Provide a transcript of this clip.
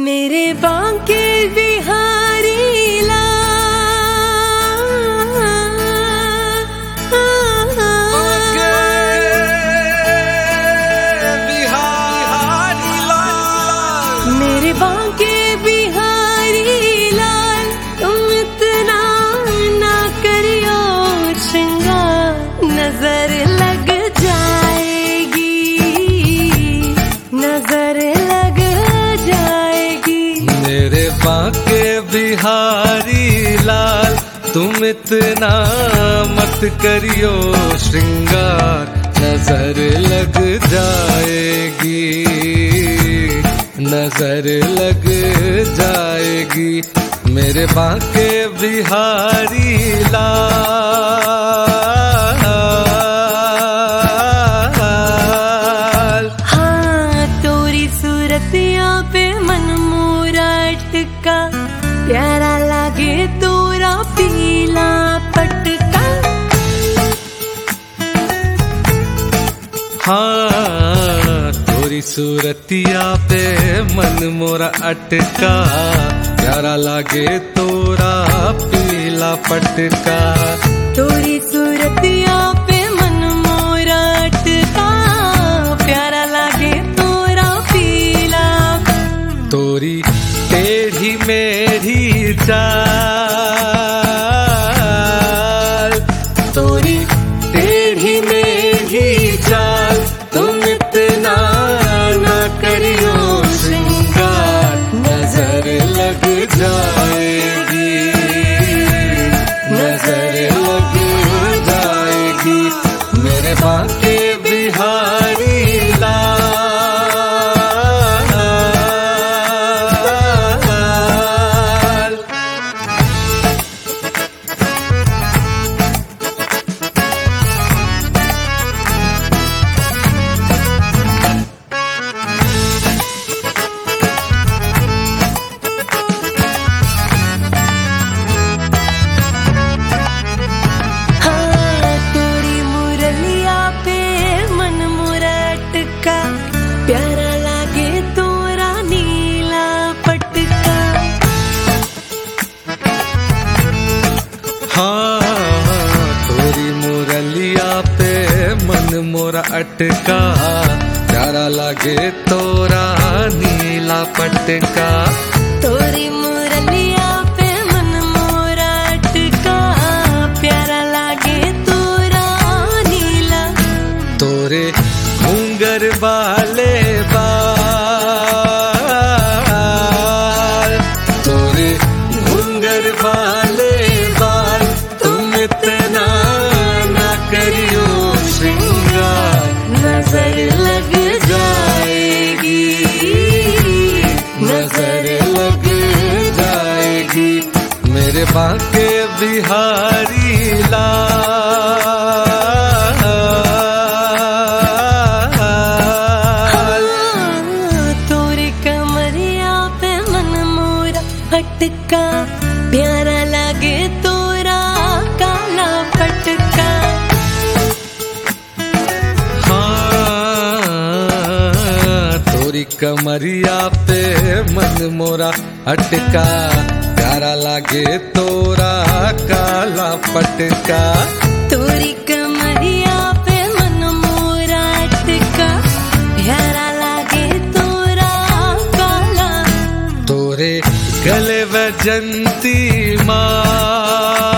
मेरे बांके बिहारी मेरे बांके बिहारी लाल, तुम इतना ना करियो श्रृंगार, नजर लग जाएगी, नजर लग जाएगी। मेरे बांके बिहारी लाल, तुम इतना मत करियो श्रृंगार, नजर लग जाएगी, नजर लग जाएगी। मेरे बांके बिहारी लाल। हाँ, तोरी सूरतिया पे मन मोरा अटका, प्यारा लागे तोरा पीला पटका। हाँ, तोरी सूरतिया पे मन मोरा अटका, प्यारा लागे तोरा पीला पटका। तोरी सूरतिया पे मन मोरा अटका, प्यारा लागे तोरा पीला। तोरी टेढ़ी मेढ़ी चाल, तोरी टेढ़ी मेढ़ी चाल, तुम इतना ना करियो श्रृंगार, नजर लग जाएगी, नजर लग जाएगी। मेरे बांके बिहारी लाल। प्यारा लागे तोरा नीला पटका। हाँ, तोरी मुरलिया पे मन मोरा अटका, प्यारा लागे तोरा नीला पटका। तोरी मुरलिया पे मन मोरा अटका, प्यारा लागे तोरा नीला। तोरे घूंगर वाले बाल, तोरे घूंगर वाले बाल, तुम इतना ना करियो श्रृंगार, नजर लग जाएगी, नजर लग जाएगी। मेरे बांके बिहारी लाल। तोरी कमरिया पे मन मोरा अटका, प्यारा लागे तोरा काला पटका। हाँ, तोरी कमरिया पे मन मोरा अटका, प्यारा लागे तोरा काला पटका। तोरी कमरिया पे मन मोरा अटका, प्यारा लागे तोरा काला। तोरे गले वजंती माँ,